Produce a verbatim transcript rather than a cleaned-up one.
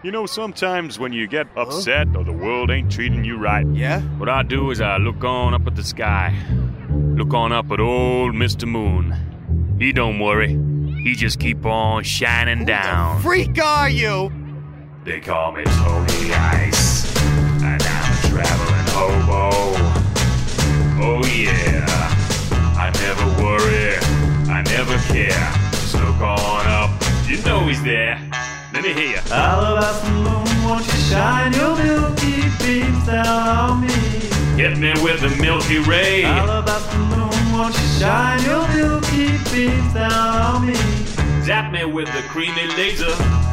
You know, sometimes when you get upset or the world ain't treating you right, Yeah? what I do is I look on up at the sky. Look on up at old Mister Moon. He don't worry. He just keep on shining down. Freak are you? They call me Tony Ice, and I'm a traveling hobo. Oh yeah, I never worry, I never care. Just look on up, you know he's there. Let me hear you. Alabaster moon, won't you shine your milky beams down on me? Hit me with the Milky Ray. Alabaster moon, won't you shine your milky beams down on me? Zap me with the creamy laser.